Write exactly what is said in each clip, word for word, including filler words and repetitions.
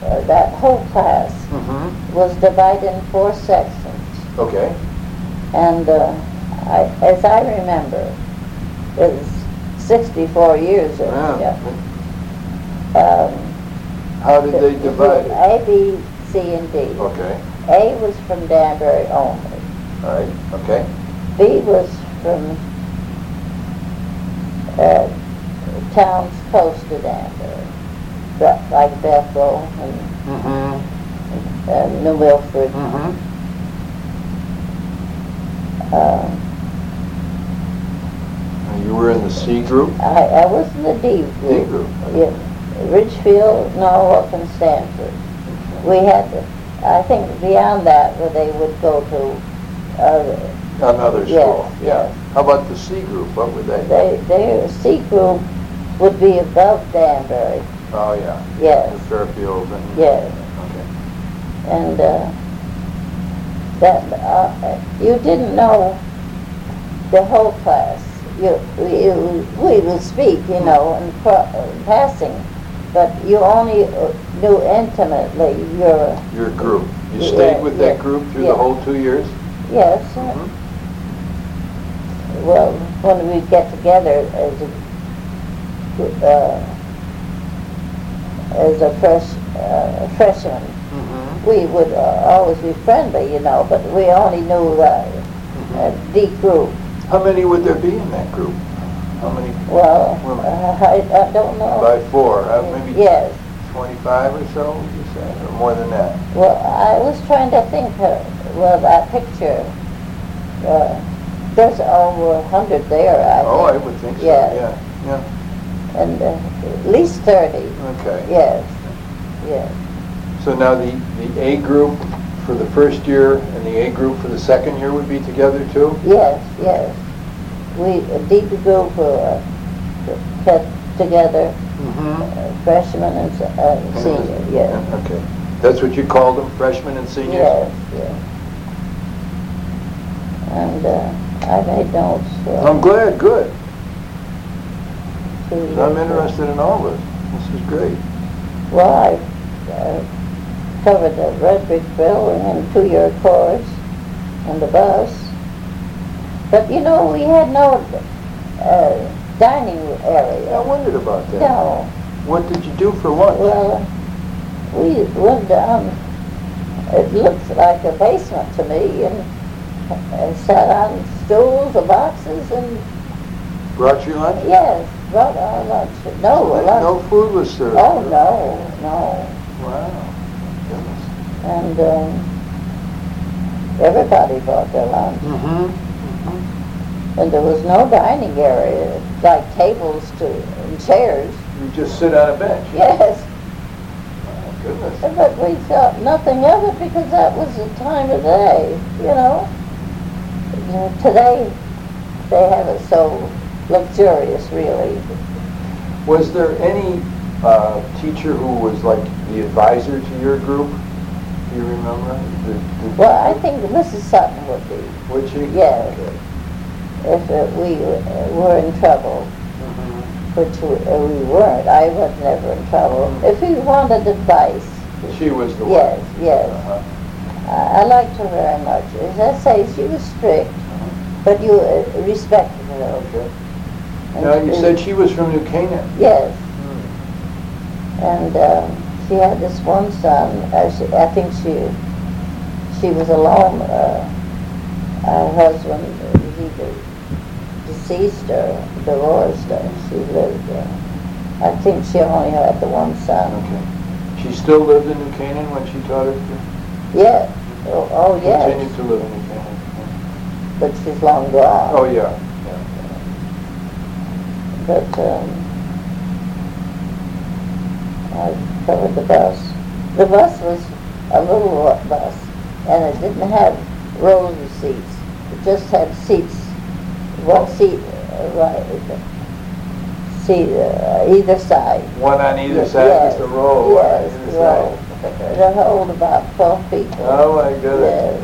uh, that whole class Mm-hmm. was divided in four sections. Okay. And uh, I, as I remember, it was sixty-four years ago. Yeah. Um, How did they divide it? A, B, C, and D. Okay. A was from Danbury only. All right. Okay. B was from uh, towns close to Danbury, Be- like Bethel and Mm-hmm. uh, New Milford. Mm-hmm. Uh, You were in the C group? I, I was in the D group. D group. Yeah. Ridgefield, Norwalk, and Stanford. We had, to, I think beyond that, where they would go to uh, Another Yes, school. Yeah. yes. How about the C group? What would they? They, their C group would be above Danbury. Oh yeah. Yes, The Fairfield and. yes. Okay. And uh, that uh, you didn't know the whole class. You, you we would speak, you know, in, pro- in passing, but you only uh, knew intimately your Your group. You Yeah, stayed with that yeah, group through yeah. the whole two years? yes. uh, Mm-hmm. Well, when we get together as a uh, as a fresh uh, freshman, Mm-hmm. we would uh, always be friendly, you know, but we only knew uh, a D group. How many would there be in that group? How many? Well, Women. uh, I, I don't know. By four, uh, maybe Yes. twenty-five or so, would you say, or more than that? Well, I was trying to think. Uh, well, that picture. Uh, there's over a hundred there. I Oh, I think. would think so. Yeah. Yeah. Yeah. And uh, at least thirty. Okay. Yes. Yes. So now the, the A group for the first year and the A group for the second year would be together too? Yes. Yes. We a D group uh, kept together. Mm-hmm. Uh, freshman and se- uh, senior. Yes. Okay. That's what you called them, freshmen and seniors? Yes. Yes. And uh, I made notes. Uh, I'm glad, good. to- I'm interested in all this. This is great. Well, I uh, covered the Red Brick Building and two-year course and the bus. But you know, we had no uh, dining I area. wondered about that. No. What did you do for lunch? Well, we went down. It looked like a basement to me, and uh, sat on stools or boxes, and Brought you lunch? yes, brought our lunch. No, Like lunch. no food was served? Oh no, no. Wow. Goodness. And um, everybody brought their lunch. Mm-hmm. And there was no dining area, like tables to and chairs. You just sit on a bench? Yes, Oh, goodness. but we thought nothing of it because that was the time of day, you know. Uh, Today, they have it so luxurious, really. Was there any uh, teacher who was like the advisor to your group? Do you remember? The, the, Well, I think Missus Sutton would be, Would she? Yes. Okay. if uh, we uh, were in trouble, Mhm. which we, uh, we weren't. I was never in trouble. If we wanted advice, She was the one. yes, yes. Uh-huh. I, I liked her very much. As I say, she was strict, but you uh, respected her. Okay. And Now, you she- said she was from New Canaan. Yes, and um, she had this one son. Uh, she, I think she she was alone. Uh, her husband was either deceased or divorced. Or she lived. Uh, I think she only had the one son. Okay. She still lived in New Canaan when she taught her? Yeah. Oh, oh yes. Continued to live in New Canaan. But she's long gone. Oh, yeah. yeah. But um, I covered the bus. The bus was a little ro- bus, and it didn't have rows of seats. It just had seats, one seat, uh, right, seat uh, either side. One on either Yes, side, yes, just a row yes, on either row. side. To hold about twelve people. Oh, my goodness.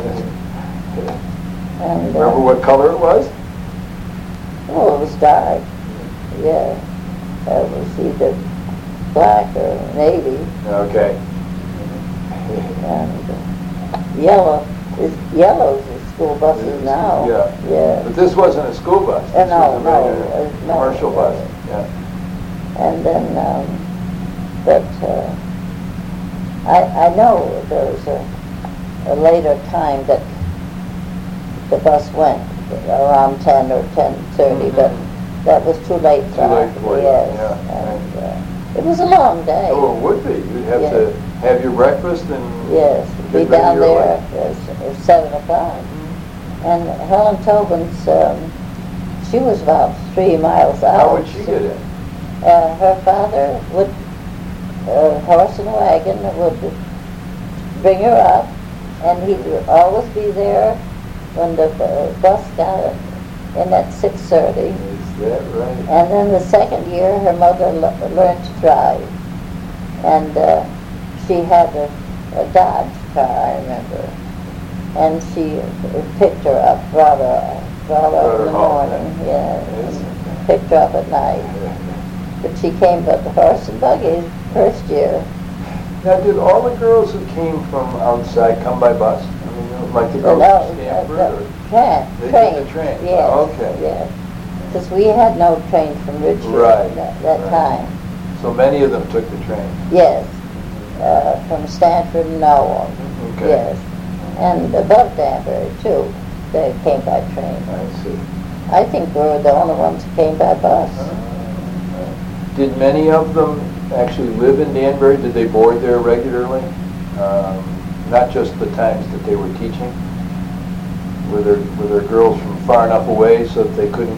And, uh, Remember what color it was? Oh, it was dark. Yeah. It was either black or navy. Okay. And uh, yellow is yellows is school buses It's- now. yeah. Yeah. But this wasn't a school bus. Uh, This no, was a no, regular uh, no, commercial uh, bus. Yeah. And then, um, but uh, I I know there was a, a later time that the bus went around ten or ten thirty, Mhm. but that was too late for Too late us. for you, Yes. yeah, And uh, it was a long day. Oh, it would be. You'd have Yeah. to have your breakfast and Yes, be get ready down early. there at s- seven o'clock. And Helen Tobin's, um, she was about three miles out. How would she get in? Uh, her father would, uh, horse and wagon would bring her up, and he would always be there when the uh, bus got in at six thirty. Is that right? And then the second year, her mother l- learned to drive, and uh, she had a, a Dodge car, I remember, and she uh, picked her up, brought her, brought her up in the Brought her home. morning, yeah, Yes. and picked her up at night. But she came by the horse and buggy first year. Now, did all the girls who came from outside come by bus? I mean, like the Uh, girls no, from uh, Stanford? the or- train, They train. took the train. Yes, Okay. yes. Because we had no train from Richmond Right, at that right. time. So many of them took the train. Yes, uh, from Stanford and Norwalk. Okay. Yes, and above Danbury too. They came by train. I see. I think we were the only ones who came by bus. Did many of them actually live in Danbury? Did they board there regularly? Um, not just the times that they were teaching? Were there, were there girls from far enough away so that they couldn't?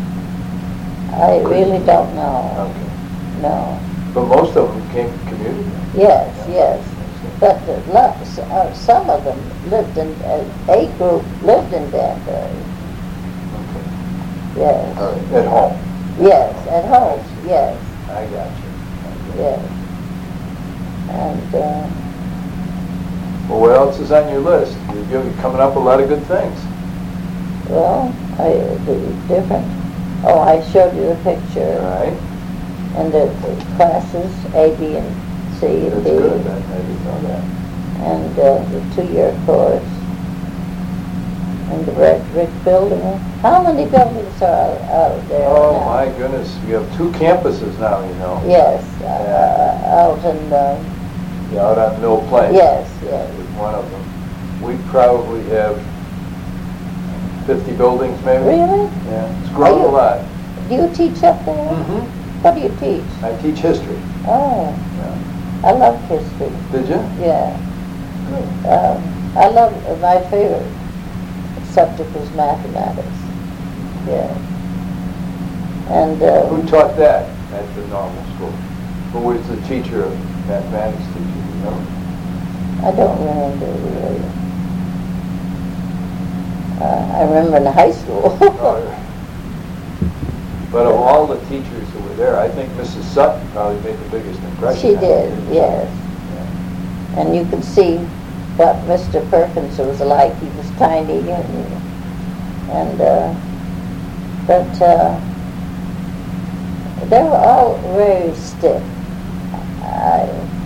I really don't know. Okay. No. But most of them came commuting? Yes, yes. But uh, lo- s- uh, some of them lived in, uh, a group lived in Danbury. Okay. Yes. All right. At home? Yes, at home, yes, I got you. yes. And, uh, Well, what else is on your list? You're you're coming up with a lot of good things. well, I, the different, oh, I showed you the All picture. right. And the, the classes, A, B, and C, and That's D. good. I I didn't know that. And uh, the two-year course. And the red brick building. How many buildings are out there Oh, now? my goodness. We have two campuses now, you know. Yes, uh, out in, uh, Yeah, out on Mill Plain. yes, yes. Is one of them. We probably have fifty buildings, maybe. Really? Yeah. It's grown Are a you- lot. Do you teach up there? Mm-hmm. What do you teach? I teach history. Oh, Yeah. I love history. Did you? Yeah. Good. Um, I love, uh, my favorite subject was mathematics. Yeah. And, uh, Who taught that at the normal school? Who was the teacher of mathematics teacher, you know? I don't remember really. Uh, I remember in high school. Oh, but of all the teachers who were there, I think Missus Sutton probably made the biggest impression. She on did, you. yes. Yeah. And you could see what Mister Perkins was like. He was tiny and, and uh, but uh, they were all very stiff. I,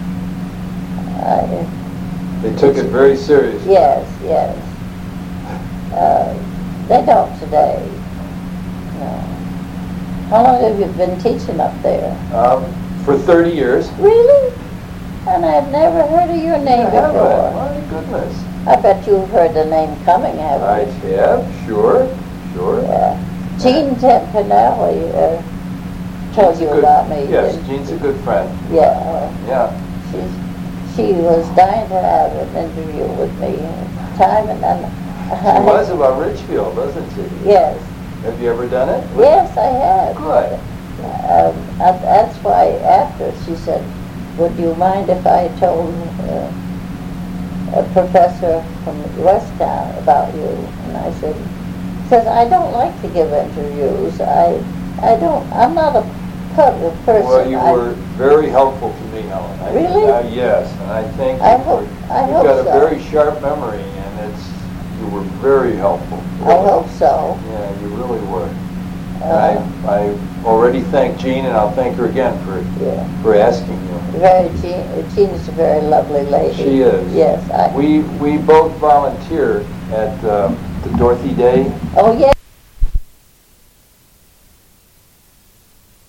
I, They took it very seriously. yes, yes. Uh, they don't today. No. How long have you been teaching up there? Um, for thirty years. Really? And I've never heard of your name I have before. it. My goodness. I bet you've heard the name coming, haven't I you? have, sure, sure. Yeah. Jean Tempanelli uh, told Jean's a you good- about me. Yes, didn't Jean's a good friend. she? Yeah. Yeah. She's, she was dying to have an interview with me. Time and then. She was about Richfield, wasn't she? Yes. Have you ever done it? Yes, I have. Good. Um, and that's why after she said, would you mind if I told uh, a professor from Westtown about you? And I said, says, I don't like to give interviews. I, I don't, I'm not a public person. Well, you I- were very helpful to me, Helen. I- Really? uh, Yes, and I think I you hope- were- I you've hope got a so. very sharp memory, and it's, you were very helpful. I hope so. Yeah, you really were. Uh, And I, I already thank Jean, and I'll thank her again for, Yeah. for asking you. Very, Jean, Jean is a very lovely lady. She is. Yes. I, We, we both volunteer at um, the Dorothy Day. oh, yes.